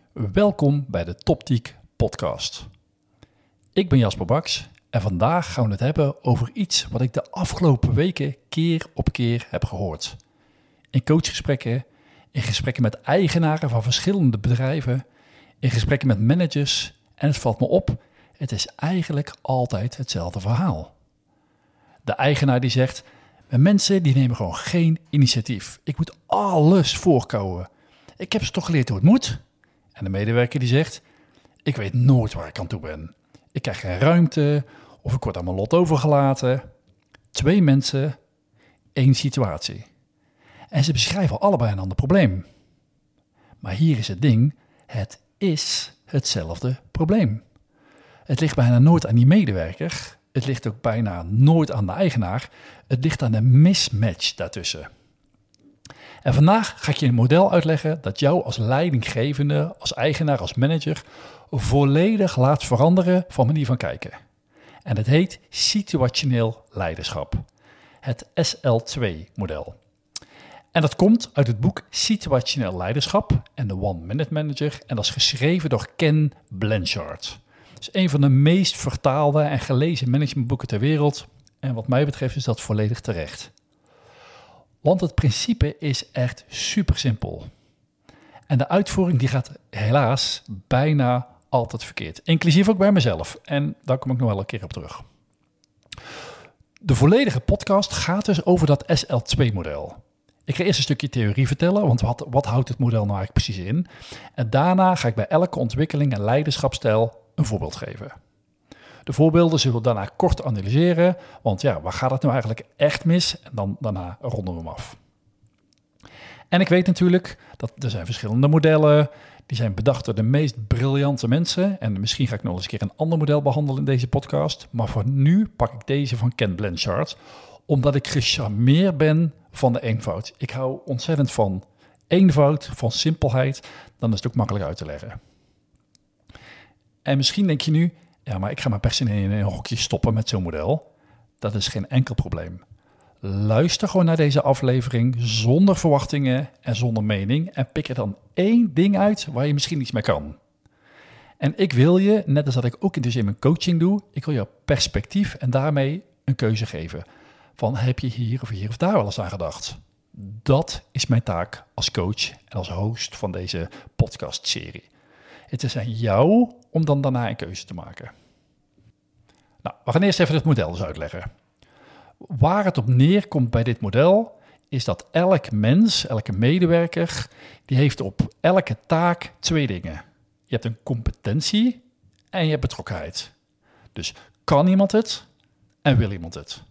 Welkom bij de Toptiek podcast. Ik ben Jasper Baks en vandaag gaan we het hebben over iets wat ik de afgelopen weken keer op keer heb gehoord. In coachgesprekken, in gesprekken met eigenaren van verschillende bedrijven, in gesprekken met managers en het valt me op, het is eigenlijk altijd hetzelfde verhaal. De eigenaar die zegt, mensen die nemen gewoon geen initiatief. Ik moet alles voorkouwen. Ik heb ze toch geleerd hoe het moet? En de medewerker die zegt, ik weet nooit waar ik aan toe ben. Ik krijg geen ruimte of ik word aan mijn lot overgelaten. 2 mensen, 1 situatie. En ze beschrijven allebei een ander probleem. Maar hier is het ding, het is hetzelfde probleem. Het ligt bijna nooit aan die medewerker. Het ligt ook bijna nooit aan de eigenaar. Het ligt aan de mismatch daartussen. En vandaag ga ik je een model uitleggen dat jou als leidinggevende, als eigenaar, als manager volledig laat veranderen van manier van kijken. En het heet situationeel leiderschap. Het SL2-model. En dat komt uit het boek Situationeel Leiderschap en de One Minute Manager. En dat is geschreven door Ken Blanchard. Het is een van de meest vertaalde en gelezen managementboeken ter wereld. En wat mij betreft is dat volledig terecht. Want het principe is echt super simpel. En de uitvoering die gaat helaas bijna altijd verkeerd. Inclusief ook bij mezelf. En daar kom ik nog wel een keer op terug. De volledige podcast gaat dus over dat SL2-model. Ik ga eerst een stukje theorie vertellen, want wat houdt het model nou eigenlijk precies in? En daarna ga ik bij elke ontwikkeling en leiderschapsstijl een voorbeeld geven. De voorbeelden zullen we daarna kort analyseren, want ja, waar gaat het nou eigenlijk echt mis? En dan daarna ronden we hem af. En ik weet natuurlijk dat er zijn verschillende modellen, die zijn bedacht door de meest briljante mensen. En misschien ga ik nog eens een keer een ander model behandelen in deze podcast. Maar voor nu pak ik deze van Ken Blanchard, omdat ik gecharmeerd ben van de eenvoud. Ik hou ontzettend van eenvoud, van simpelheid, dan is het ook makkelijk uit te leggen. En misschien denk je nu, ja, maar ik ga mijn personeel in een hokje stoppen met zo'n model. Dat is geen enkel probleem. Luister gewoon naar deze aflevering zonder verwachtingen en zonder mening. En pik er dan 1 ding uit waar je misschien iets mee kan. En ik wil je, net als dat ik ook dus in mijn coaching doe, ik wil je perspectief en daarmee een keuze geven. Van heb je hier of daar wel eens aan gedacht? Dat is mijn taak als coach en als host van deze podcastserie. Het is aan jou om dan daarna een keuze te maken. Nou, we gaan eerst even het model dus uitleggen. Waar het op neerkomt bij dit model is dat elk mens, elke medewerker, die heeft op elke taak 2 dingen. Je hebt een competentie en je hebt betrokkenheid. Dus kan iemand het en wil iemand het?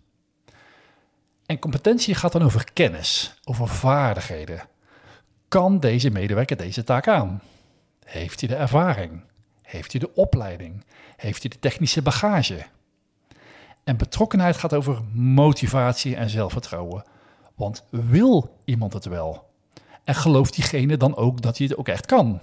En competentie gaat dan over kennis, over vaardigheden. Kan deze medewerker deze taak aan? Heeft hij de ervaring? Heeft hij de opleiding? Heeft hij de technische bagage? En betrokkenheid gaat over motivatie en zelfvertrouwen. Want wil iemand het wel? En gelooft diegene dan ook dat hij het ook echt kan?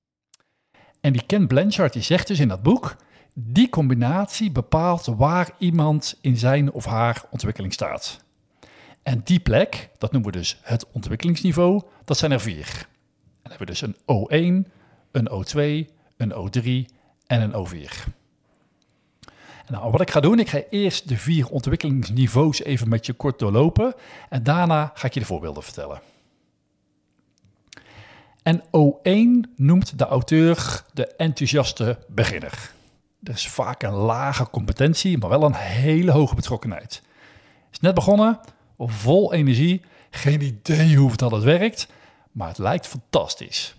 En die Ken Blanchard die zegt dus in dat boek, die combinatie bepaalt waar iemand in zijn of haar ontwikkeling staat. En die plek, dat noemen we dus het ontwikkelingsniveau, dat zijn er 4. En dan hebben we dus een O1, een O2, een O3 en een O4. Nou, wat ik ga doen, ik ga eerst de 4 ontwikkelingsniveaus even met je kort doorlopen. En daarna ga ik je de voorbeelden vertellen. En O1 noemt de auteur de enthousiaste beginner. Er is vaak een lage competentie, maar wel een hele hoge betrokkenheid. Is net begonnen, vol energie, geen idee hoe dat het werkt, maar het lijkt fantastisch.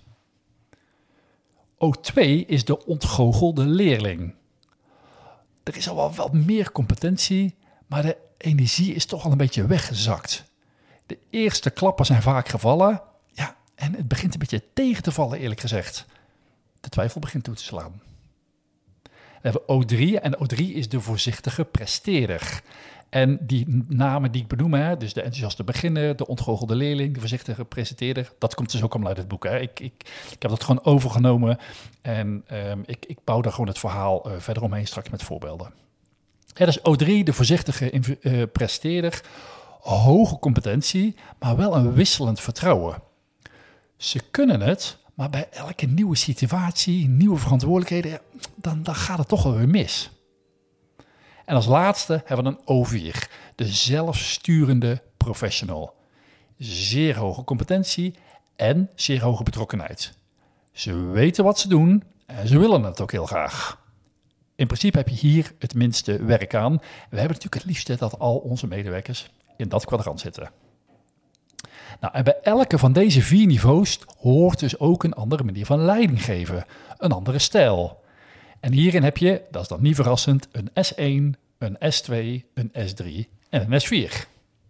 O2 is de ontgoochelde leerling. Er is al wel wat meer competentie, maar de energie is toch al een beetje weggezakt. De eerste klappen zijn vaak gevallen, ja, en het begint een beetje tegen te vallen, eerlijk gezegd. De twijfel begint toe te slaan. Dan hebben we O3 en O3 is de voorzichtige presteerder. En die namen die ik benoem, hè, dus de enthousiaste beginner, de ontgoochelde leerling, de voorzichtige presenteerder, dat komt dus ook allemaal uit het boek. Hè. Ik heb dat gewoon overgenomen en ik bouw daar gewoon het verhaal verder omheen straks met voorbeelden. Ja, dus O3, de voorzichtige presteerder, hoge competentie, maar wel een wisselend vertrouwen. Ze kunnen het, Maar bij elke nieuwe situatie, nieuwe verantwoordelijkheden, dan gaat het toch wel weer mis. En als laatste hebben we een O4, de zelfsturende professional. Zeer hoge competentie en zeer hoge betrokkenheid. Ze weten wat ze doen en ze willen het ook heel graag. In principe heb je hier het minste werk aan. We hebben natuurlijk het liefste dat al onze medewerkers in dat kwadrant zitten. Nou, en bij elke van deze 4 niveaus hoort dus ook een andere manier van leiding geven. Een andere stijl. En hierin heb je, dat is dan niet verrassend, een S1, een S2, een S3 en een S4.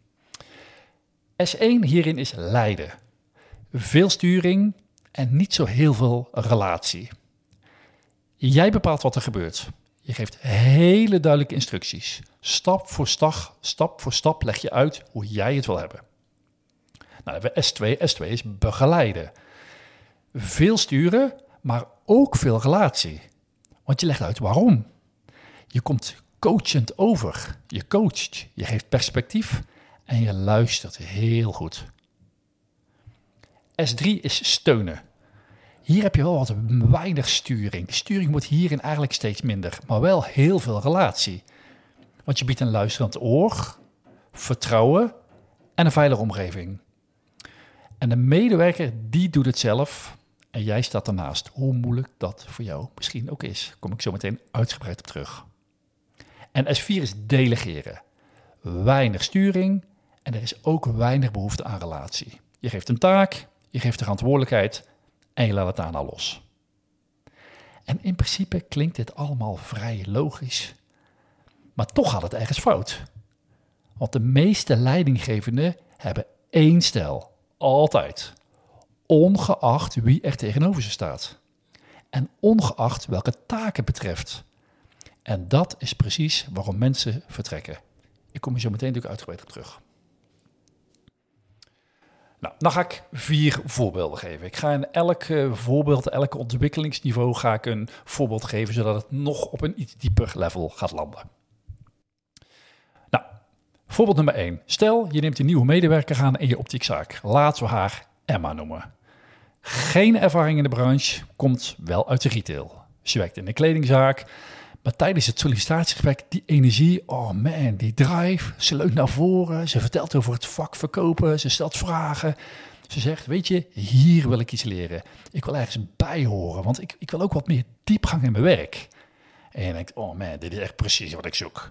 S1 hierin is leiden. Veel sturing en niet zo heel veel relatie. Jij bepaalt wat er gebeurt. Je geeft hele duidelijke instructies. Stap voor stap leg je uit hoe jij het wil hebben. Nou, dan hebben we S2. S2 is begeleiden. Veel sturen, maar ook veel relatie. Want je legt uit waarom. Je komt coachend over. Je coacht, je geeft perspectief en je luistert heel goed. S3 is steunen. Hier heb je wel wat weinig sturing. De sturing wordt hierin eigenlijk steeds minder, maar wel heel veel relatie. Want je biedt een luisterend oor, vertrouwen en een veilige omgeving. En de medewerker die doet het zelf en jij staat ernaast. Hoe moeilijk dat voor jou misschien ook is. Daar kom ik zo meteen uitgebreid op terug. En S4 is delegeren. Weinig sturing en er is ook weinig behoefte aan relatie. Je geeft een taak, je geeft de verantwoordelijkheid en je laat het daarna los. En in principe klinkt dit allemaal vrij logisch. Maar toch gaat het ergens fout. Want de meeste leidinggevenden hebben één stijl. Altijd. Ongeacht wie er tegenover ze staat. En ongeacht welke taken het betreft. En dat is precies waarom mensen vertrekken. Ik kom hier zo meteen natuurlijk uitgebreid op terug. Nou, dan ga ik 4 voorbeelden geven. Ik ga in elk voorbeeld, elk ontwikkelingsniveau ga ik een voorbeeld geven, zodat het nog op een iets dieper level gaat landen. Nou, voorbeeld nummer 1. Stel, je neemt een nieuwe medewerker aan in je optiekzaak. Laten we haar Emma noemen. Geen ervaring in de branche, komt wel uit de retail. Ze werkt in een kledingzaak, maar tijdens het sollicitatiegesprek, die energie, oh man, die drive, ze leunt naar voren, ze vertelt over het vak verkopen, ze stelt vragen. Ze zegt, weet je, hier wil ik iets leren. Ik wil ergens bij horen, want ik wil ook wat meer diepgang in mijn werk. En je denkt, oh man, dit is echt precies wat ik zoek.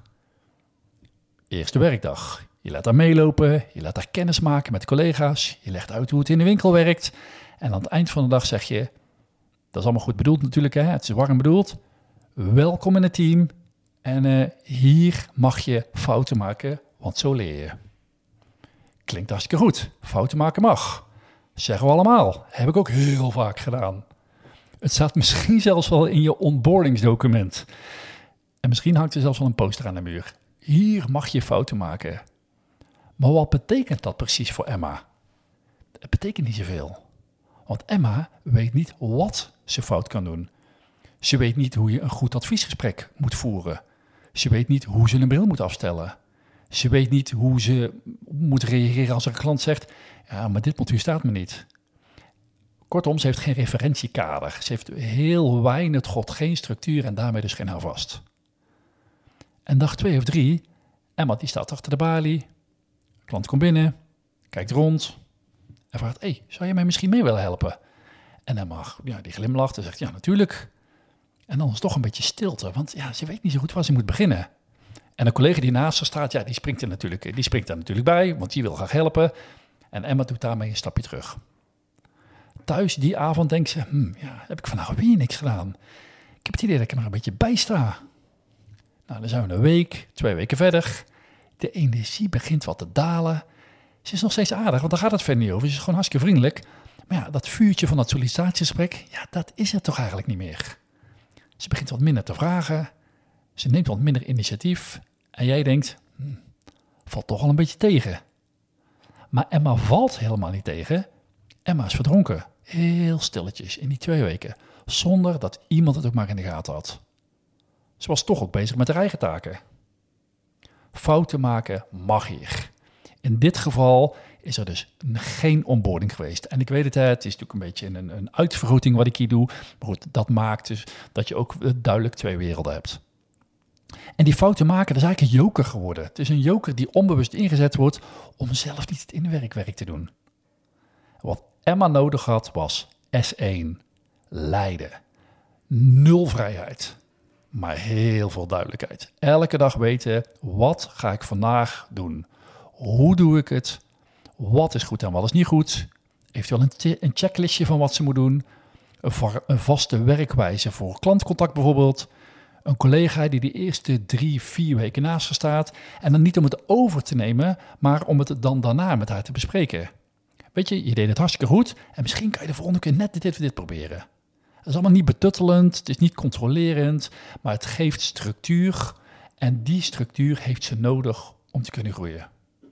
Eerste werkdag. Je laat haar meelopen, je laat haar kennis maken met collega's, je legt uit hoe het in de winkel werkt. En aan het eind van de dag zeg je, dat is allemaal goed bedoeld natuurlijk, hè? Het is warm bedoeld. Welkom in het team en hier mag je fouten maken, want zo leer je. Klinkt hartstikke goed. Fouten maken mag. Zeggen we allemaal. Heb ik ook heel vaak gedaan. Het staat misschien zelfs wel in je onboardingsdocument. En misschien hangt er zelfs wel een poster aan de muur. Hier mag je fouten maken. Maar wat betekent dat precies voor Emma? Het betekent niet zoveel. Want Emma weet niet wat ze fout kan doen. Ze weet niet hoe je een goed adviesgesprek moet voeren. Ze weet niet hoe ze een bril moet afstellen. Ze weet niet hoe ze moet reageren als een klant zegt, ja, maar dit montuur staat me niet. Kortom, ze heeft geen referentiekader. Ze heeft heel weinig tot geen structuur en daarmee dus geen houvast. En dag 2 of 3, Emma die staat achter de balie. De klant komt binnen, kijkt rond en vraagt, hey, zou je mij misschien mee willen helpen? En Emma, ja, die glimlacht en zegt, ja, natuurlijk. En dan is het toch een beetje stilte, want ja, ze weet niet zo goed waar ze moet beginnen. En een collega die naast haar staat, ja, die springt daar natuurlijk bij, want die wil graag helpen. En Emma doet daarmee een stapje terug. Thuis die avond denkt ze, ja, heb ik vandaag weer niks gedaan. Ik heb het idee dat ik er maar een beetje bij sta. Nou, dan zijn we een week, 2 weken verder. De energie begint wat te dalen. Ze is nog steeds aardig, want daar gaat het verder niet over. Ze is gewoon hartstikke vriendelijk. Maar ja, dat vuurtje van dat sollicitatiegesprek, ja, dat is het toch eigenlijk niet meer. Ze begint wat minder te vragen. Ze neemt wat minder initiatief. En jij denkt, valt toch al een beetje tegen. Maar Emma valt helemaal niet tegen. Emma is verdronken. Heel stilletjes in die 2 weken. Zonder dat iemand het ook maar in de gaten had. Ze was toch ook bezig met haar eigen taken. Fouten maken mag hier. In dit geval is er dus geen onboarding geweest. En ik weet het, het is natuurlijk een beetje een uitvergroting wat ik hier doe. Maar goed, dat maakt dus dat je ook duidelijk twee werelden hebt. En die fouten maken, dat is eigenlijk een joker geworden. Het is een joker die onbewust ingezet wordt om zelf niet het inwerkwerk te doen. Wat Emma nodig had was S1, lijden. 0 vrijheid, maar heel veel duidelijkheid. Elke dag weten, wat ga ik vandaag doen? Hoe doe ik het? Wat is goed en wat is niet goed? Eventueel een checklistje van wat ze moet doen. Een vaste werkwijze voor klantcontact bijvoorbeeld. Een collega die de eerste 3-4 weken naast haar staat. En dan niet om het over te nemen, maar om het dan daarna met haar te bespreken. Weet je deed het hartstikke goed. En misschien kan je de volgende keer net dit proberen. Het is allemaal niet betuttelend, het is niet controlerend, maar het geeft structuur. En die structuur heeft ze nodig om te kunnen groeien.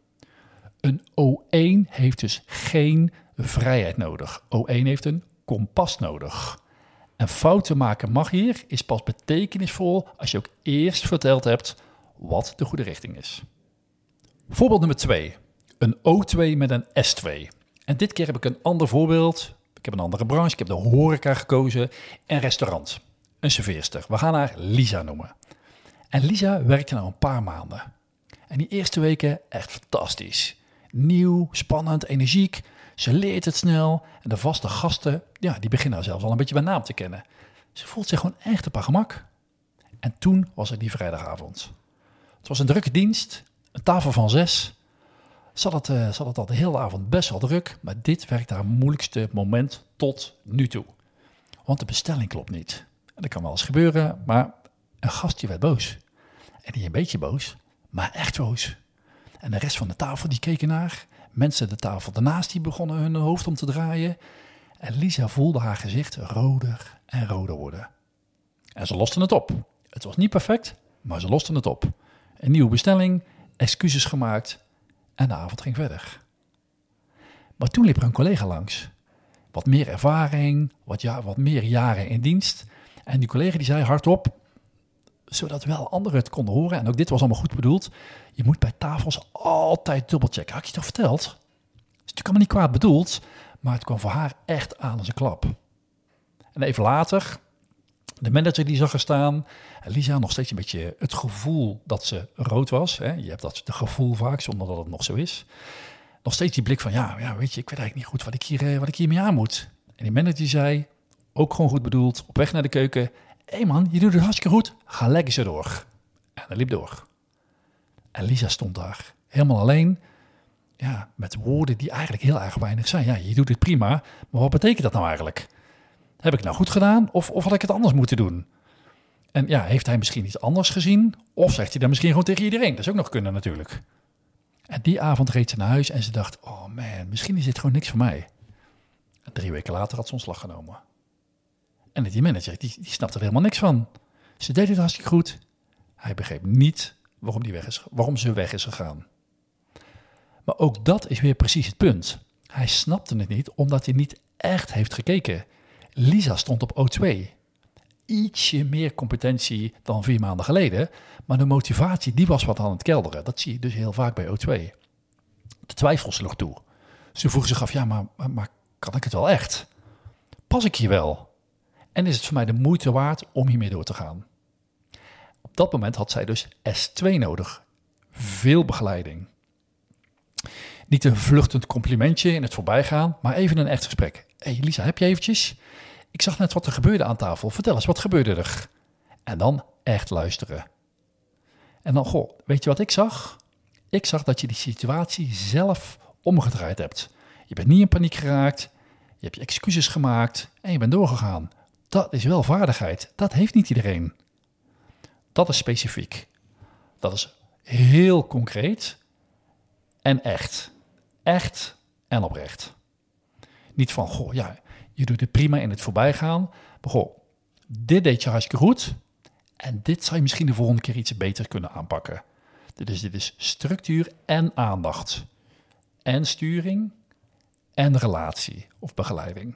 Een O1 heeft dus geen vrijheid nodig. O1 heeft een kompas nodig. En fouten maken mag hier is pas betekenisvol als je ook eerst verteld hebt wat de goede richting is. Voorbeeld nummer 2. Een O2 met een S2. En dit keer heb ik een ander voorbeeld. Ik heb een andere branche. Ik heb de horeca gekozen. Een restaurant. Een serveerster. We gaan haar Lisa noemen. En Lisa werkte nou een paar maanden. En die eerste weken echt fantastisch. Nieuw, spannend, energiek. Ze leert het snel. En de vaste gasten, die beginnen haar zelfs al een beetje bij naam te kennen. Ze voelt zich gewoon echt op haar gemak. En toen was er die vrijdagavond. Het was een drukke dienst. Een tafel van 6. Ze had het al de hele avond best wel druk. Maar dit werkt haar moeilijkste moment tot nu toe. Want de bestelling klopt niet. En dat kan wel eens gebeuren, maar een gast die werd boos. En niet een beetje boos, maar echt boos. En de rest van de tafel die keken naar. Mensen de tafel daarnaast die begonnen hun hoofd om te draaien. En Lisa voelde haar gezicht roder en roder worden. En ze losten het op. Het was niet perfect, maar ze losten het op. Een nieuwe bestelling, excuses gemaakt en de avond ging verder. Maar toen liep er een collega langs. Wat meer ervaring, wat meer jaren in dienst. En die collega die zei hardop, zodat wel anderen het konden horen. En ook dit was allemaal goed bedoeld. Je moet bij tafels altijd dubbelchecken. Had ik je toch verteld? Het is natuurlijk allemaal niet kwaad bedoeld. Maar het kwam voor haar echt aan als een klap. En even later, de manager die zag er staan. En Lisa nog steeds een beetje het gevoel dat ze rood was. Hè? Je hebt dat gevoel vaak, zonder dat het nog zo is. Nog steeds die blik van, weet je, ik weet eigenlijk niet goed wat ik hiermee aan moet. En die manager die zei, ook gewoon goed bedoeld, op weg naar de keuken. Hé man, je doet het hartstikke goed. Ga lekker zo door. En dat liep door. En Lisa stond daar, helemaal alleen. Met woorden die eigenlijk heel erg weinig zijn. Ja, je doet het prima, maar wat betekent dat nou eigenlijk? Heb ik nou goed gedaan of had ik het anders moeten doen? En heeft hij misschien iets anders gezien? Of zegt hij dan misschien gewoon tegen iedereen? Dat is ook nog kunnen natuurlijk. En die avond reed ze naar huis en ze dacht, oh man, misschien is dit gewoon niks voor mij. En 3 weken later had ze ontslag genomen. En die manager, die snapte er helemaal niks van. Ze deed het hartstikke goed. Hij begreep niet waarom ze weg is gegaan. Maar ook dat is weer precies het punt. Hij snapte het niet, omdat hij niet echt heeft gekeken. Lisa stond op O2. Ietsje meer competentie dan 4 maanden geleden. Maar de motivatie, die was wat aan het kelderen. Dat zie je dus heel vaak bij O2. De twijfel sloeg toe. Ze vroeg zich af, maar kan ik het wel echt? Pas ik hier wel? En is het voor mij de moeite waard om hiermee door te gaan? Op dat moment had zij dus S2 nodig. Veel begeleiding. Niet een vluchtend complimentje in het voorbijgaan, maar even een echt gesprek. Hé Lisa, heb je eventjes? Ik zag net wat er gebeurde aan tafel. Vertel eens, wat gebeurde er? En dan echt luisteren. En dan, weet je wat ik zag? Ik zag dat je die situatie zelf omgedraaid hebt. Je bent niet in paniek geraakt. Je hebt je excuses gemaakt en je bent doorgegaan. Dat is wel vaardigheid. Dat heeft niet iedereen. Dat is specifiek. Dat is heel concreet en echt. Echt en oprecht. Niet van, je doet het prima in het voorbijgaan. Maar dit deed je hartstikke goed. En dit zou je misschien de volgende keer iets beter kunnen aanpakken. Dus dit is structuur en aandacht. En sturing en relatie of begeleiding.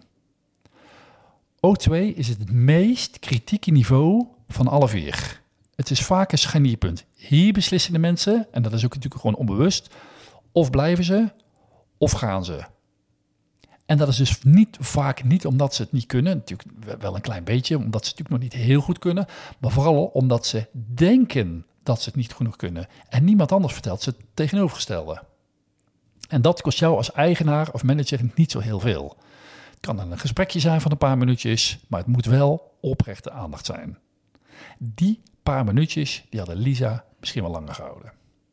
O2 is het meest kritieke niveau van alle 4. Het is vaak een scharnierpunt. Hier beslissen de mensen, en dat is ook natuurlijk gewoon onbewust, of blijven ze, of gaan ze? En dat is dus vaak niet omdat ze het niet kunnen. Natuurlijk wel een klein beetje, omdat ze het natuurlijk nog niet heel goed kunnen. Maar vooral omdat ze denken dat ze het niet genoeg kunnen. En niemand anders vertelt ze het tegenovergestelde. En dat kost jou als eigenaar of manager niet zo heel veel. Het kan een gesprekje zijn van een paar minuutjes, maar het moet wel oprechte aandacht zijn. Die paar minuutjes, die hadden Lisa misschien wel langer gehouden.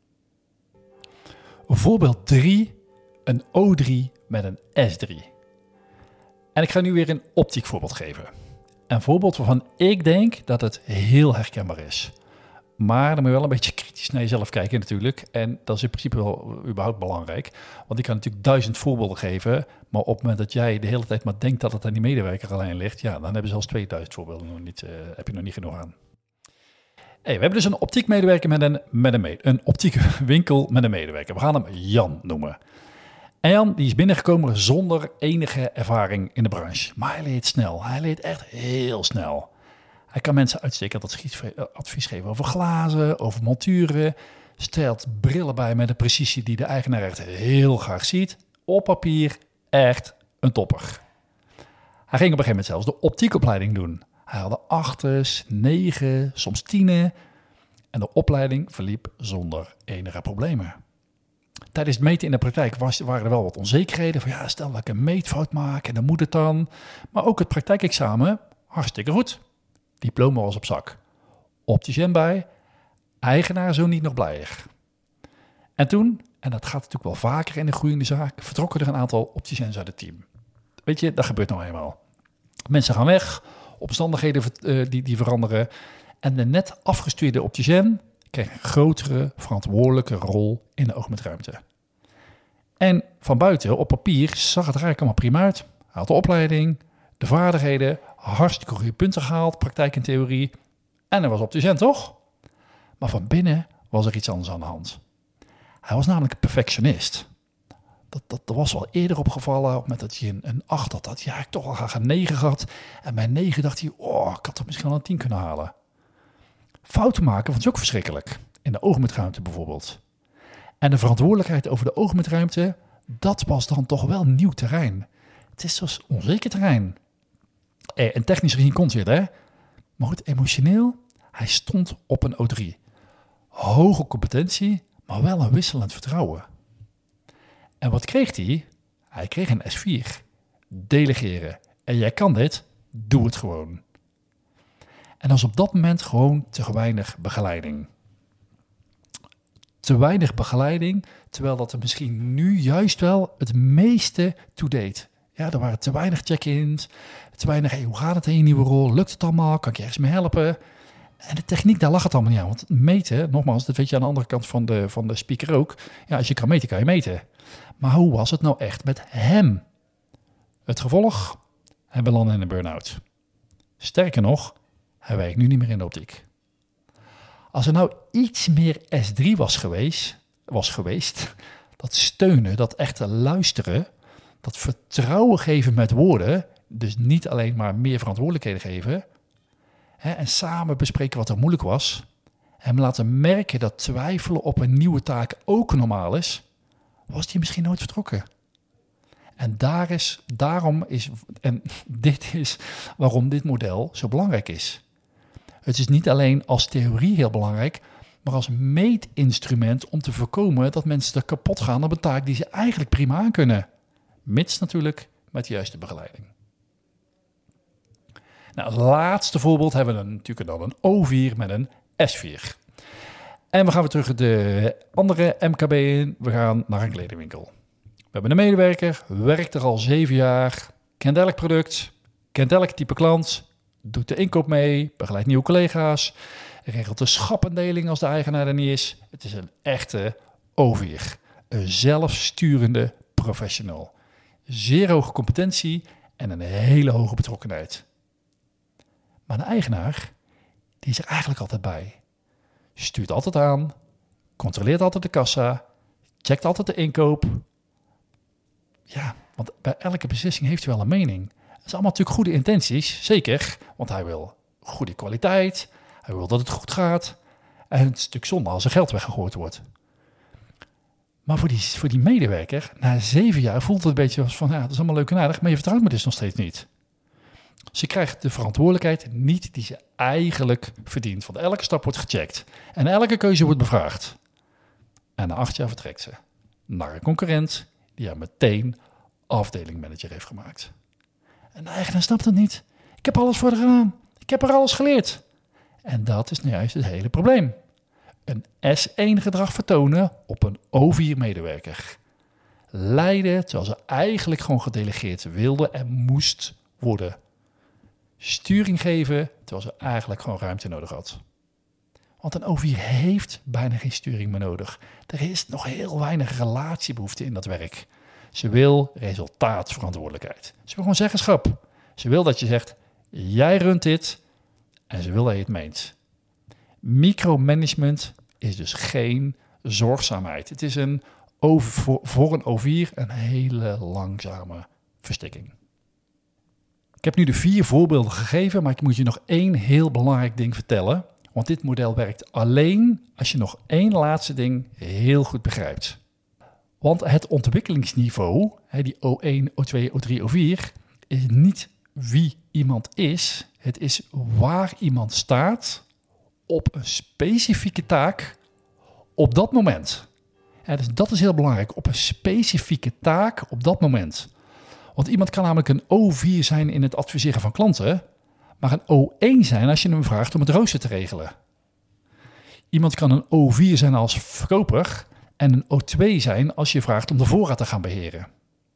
Voorbeeld 3, een O3 met een S3. En ik ga nu weer een optiek voorbeeld geven. Een voorbeeld waarvan ik denk dat het heel herkenbaar is. Maar dan moet je wel een beetje kritisch naar jezelf kijken natuurlijk. En dat is in principe wel überhaupt belangrijk. Want ik kan natuurlijk 1000 voorbeelden geven. Maar op het moment dat jij de hele tijd maar denkt dat het aan die medewerker alleen ligt. Ja, dan hebben ze zelfs 2000 voorbeelden nog niet, heb je nog niet genoeg aan. Hey, we hebben dus een optiekmedewerker een optiekwinkel met een medewerker. We gaan hem Jan noemen. En Jan die is binnengekomen zonder enige ervaring in de branche. Maar hij leert snel. Hij leert echt heel snel. Hij kan mensen uitstekend advies geven over glazen, over monturen. Stelt brillen bij met een precisie die de eigenaar echt heel graag ziet. Op papier echt een topper. Hij ging op een gegeven moment zelfs de optiekopleiding doen. Hij had 8's, 9, soms 10'en. En de opleiding verliep zonder enige problemen. Tijdens het meten in de praktijk waren er wel wat onzekerheden. Van ja, stel dat ik een meetfout maak en dan moet het dan. Maar ook het praktijkexamen, hartstikke goed. Diploma was op zak. Opticien bij, eigenaar zo niet nog blijer. En toen, en dat gaat natuurlijk wel vaker in een groeiende zaak, vertrokken er een aantal opticiens uit het team. Weet je, dat gebeurt nou eenmaal. Mensen gaan weg, omstandigheden die veranderen. En de net afgestudeerde opticien kreeg een grotere verantwoordelijke rol in de oogmetruimte. En van buiten, op papier, zag het er eigenlijk allemaal prima uit. Hij had de opleiding, de vaardigheden, hartstikke goede punten gehaald, praktijk en theorie. En hij was opticien, toch? Maar van binnen was er iets anders aan de hand. Hij was namelijk een perfectionist. Dat was wel eerder opgevallen, op het moment dat hij een 8 had. Ja, ik toch wel graag een 9 gehad. En bij 9 dacht hij, ik had toch misschien wel een 10 kunnen halen. Fouten maken vond hij ook verschrikkelijk. In de oogmetruimte bijvoorbeeld. En de verantwoordelijkheid over de oogmetruimte, dat was dan toch wel nieuw terrein. Het is dus onzeker terrein. En technisch gezien kon hij het, hè? Maar goed, emotioneel, hij stond op een O3. Hoge competentie, maar wel een wisselend vertrouwen. En wat kreeg hij? Hij kreeg een S4. Delegeren. En jij kan dit, doe het gewoon. En dat is op dat moment gewoon te weinig begeleiding. Te weinig begeleiding, terwijl dat er misschien nu juist wel het meeste toe deed. Ja, er waren te weinig check-ins, te weinig, hoe gaat het in je nieuwe rol? Lukt het allemaal? Kan ik je ergens mee helpen? En de techniek, daar lag het allemaal niet aan. Want meten, nogmaals, dat weet je aan de andere kant van de speaker ook. Ja, als je kan meten, kan je meten. Maar hoe was het nou echt met hem? Het gevolg? Hij belandde in een burn-out. Sterker nog, hij werkt nu niet meer in de optiek. Als er nou iets meer S3 was geweest, dat steunen, dat echte luisteren, dat vertrouwen geven met woorden, dus niet alleen maar meer verantwoordelijkheden geven, en samen bespreken wat er moeilijk was, hem laten merken dat twijfelen op een nieuwe taak ook normaal is, was hij misschien nooit vertrokken. En dit is waarom dit model zo belangrijk is. Het is niet alleen als theorie heel belangrijk, maar als meetinstrument om te voorkomen dat mensen er kapot gaan op een taak die ze eigenlijk prima aan kunnen. Mits natuurlijk met de juiste begeleiding. Nou, als laatste voorbeeld hebben we dan natuurlijk dan een O4 met een S4. En we gaan weer terug de andere MKB in. We gaan naar een kledingwinkel. We hebben een medewerker, werkt er al 7 jaar, kent elk product, kent elk type klant, doet de inkoop mee, begeleidt nieuwe collega's, regelt de schappendeling als de eigenaar er niet is. Het is een echte O4, een zelfsturende professional. Zeer hoge competentie en een hele hoge betrokkenheid. Maar de eigenaar, die is er eigenlijk altijd bij. Stuurt altijd aan, controleert altijd de kassa, checkt altijd de inkoop. Ja, want bij elke beslissing heeft hij wel een mening. Dat is allemaal natuurlijk goede intenties, zeker. Want hij wil goede kwaliteit, hij wil dat het goed gaat. En het is natuurlijk zonde als er geld weggegooid wordt. Maar voor die medewerker, na 7 jaar voelt het een beetje als van, ja, dat is allemaal leuk en aardig, maar je vertrouwt me dus nog steeds niet. Ze krijgt de verantwoordelijkheid niet die ze eigenlijk verdient. Want elke stap wordt gecheckt en elke keuze wordt bevraagd. En na 8 jaar vertrekt ze naar een concurrent die haar meteen afdelingmanager heeft gemaakt. En de eigenaar snapt het niet. Ik heb alles voor haar gedaan. Ik heb er alles geleerd. En dat is nu juist het hele probleem. Een S1-gedrag vertonen op een O4-medewerker. Leiden terwijl ze eigenlijk gewoon gedelegeerd wilde en moest worden. Sturing geven terwijl ze eigenlijk gewoon ruimte nodig had. Want een O4 heeft bijna geen sturing meer nodig. Er is nog heel weinig relatiebehoefte in dat werk. Ze wil resultaatverantwoordelijkheid. Ze wil gewoon zeggenschap. Ze wil dat je zegt, jij runt dit en ze wil dat je het meent. Micromanagement is dus geen zorgzaamheid. Het is voor een O4 een hele langzame verstikking. Ik heb nu de 4 voorbeelden gegeven, maar ik moet je nog 1 heel belangrijk ding vertellen. Want dit model werkt alleen als je nog 1 laatste ding heel goed begrijpt. Want het ontwikkelingsniveau, die O1, O2, O3, O4, is niet wie iemand is. Het is waar iemand staat op een specifieke taak op dat moment. Dus dat is heel belangrijk, op een specifieke taak op dat moment. Want iemand kan namelijk een O4 zijn in het adviseren van klanten, maar een O1 zijn als je hem vraagt om het rooster te regelen. Iemand kan een O4 zijn als verkoper en een O2 zijn als je vraagt om de voorraad te gaan beheren.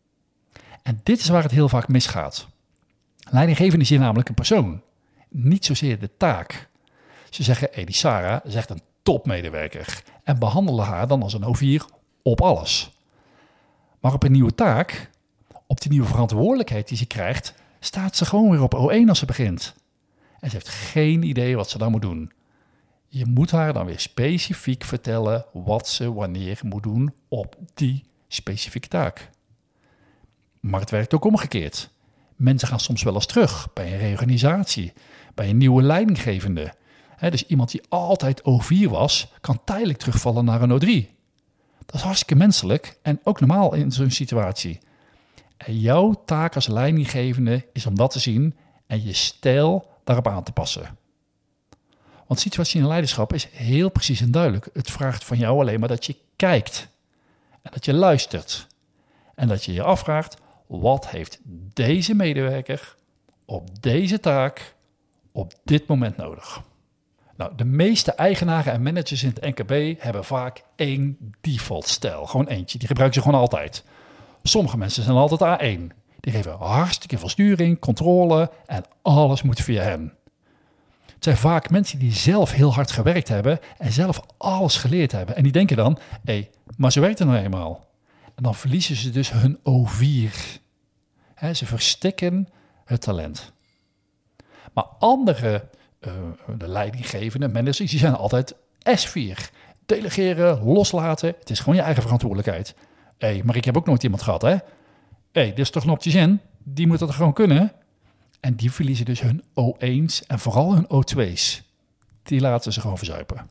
En dit is waar het heel vaak misgaat. Leidinggevende is hier namelijk een persoon, niet zozeer de taak. Ze zeggen, die Sarah is echt een topmedewerker en behandelen haar dan als een O4 op alles. Maar op een nieuwe taak, op die nieuwe verantwoordelijkheid die ze krijgt, staat ze gewoon weer op O1 als ze begint. En ze heeft geen idee wat ze dan moet doen. Je moet haar dan weer specifiek vertellen wat ze wanneer moet doen op die specifieke taak. Maar het werkt ook omgekeerd. Mensen gaan soms wel eens terug bij een reorganisatie, bij een nieuwe leidinggevende. Dus iemand die altijd O4 was, kan tijdelijk terugvallen naar een O3. Dat is hartstikke menselijk en ook normaal in zo'n situatie. En jouw taak als leidinggevende is om dat te zien en je stijl daarop aan te passen. Want situatie in leiderschap is heel precies en duidelijk. Het vraagt van jou alleen maar dat je kijkt en dat je luistert. En dat je je afvraagt, wat heeft deze medewerker op deze taak op dit moment nodig? Nou, de meeste eigenaren en managers in het NKB hebben vaak 1 default-stijl. Gewoon eentje, die gebruiken ze gewoon altijd. Sommige mensen zijn altijd A1. Die geven hartstikke veel sturing, controle en alles moet via hen. Het zijn vaak mensen die zelf heel hard gewerkt hebben en zelf alles geleerd hebben. En die denken dan, maar zo werkt het nou eenmaal. En dan verliezen ze dus hun O4. Ze verstikken het talent. Maar andere, de leidinggevende managers, die zijn altijd S4. Delegeren, loslaten. Het is gewoon je eigen verantwoordelijkheid. Maar ik heb ook nooit iemand gehad, hè? Dit is toch een opticien? Die moet dat gewoon kunnen. En die verliezen dus hun O1's en vooral hun O2's. Die laten ze gewoon verzuipen.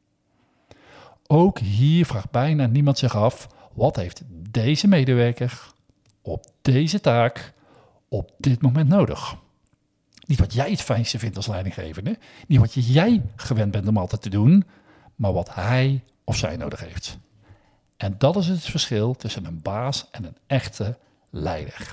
Ook hier vraagt bijna niemand zich af, wat heeft deze medewerker op deze taak op dit moment nodig? Niet wat jij het fijnste vindt als leidinggevende, niet wat jij gewend bent om altijd te doen, maar wat hij of zij nodig heeft. En dat is het verschil tussen een baas en een echte leider.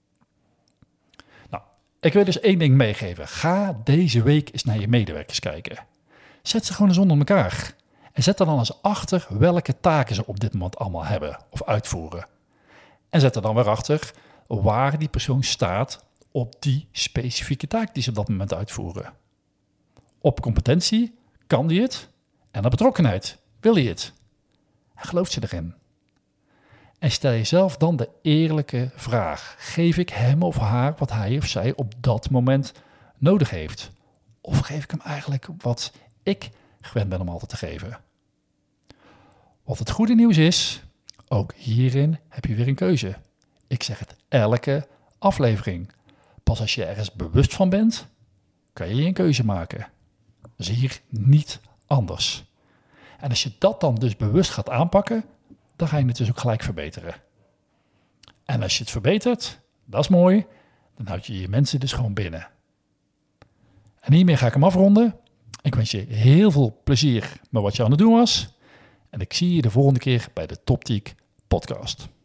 Nou, ik wil dus 1 ding meegeven. Ga deze week eens naar je medewerkers kijken. Zet ze gewoon eens onder elkaar. En zet er dan eens achter welke taken ze op dit moment allemaal hebben of uitvoeren. En zet er dan weer achter waar die persoon staat op die specifieke taak die ze op dat moment uitvoeren. Op competentie kan die het en op betrokkenheid wil hij het. En gelooft ze erin. En stel jezelf dan de eerlijke vraag. Geef ik hem of haar wat hij of zij op dat moment nodig heeft? Of geef ik hem eigenlijk wat ik gewend ben om altijd te geven? Wat het goede nieuws is, ook hierin heb je weer een keuze. Ik zeg het elke aflevering. Pas als je ergens bewust van bent, kan je een keuze maken. Dat is hier niet anders. En als je dat dan dus bewust gaat aanpakken, dan ga je het dus ook gelijk verbeteren. En als je het verbetert, dat is mooi, dan houd je je mensen dus gewoon binnen. En hiermee ga ik hem afronden. Ik wens je heel veel plezier met wat je aan het doen was. En ik zie je de volgende keer bij de Toptiek podcast.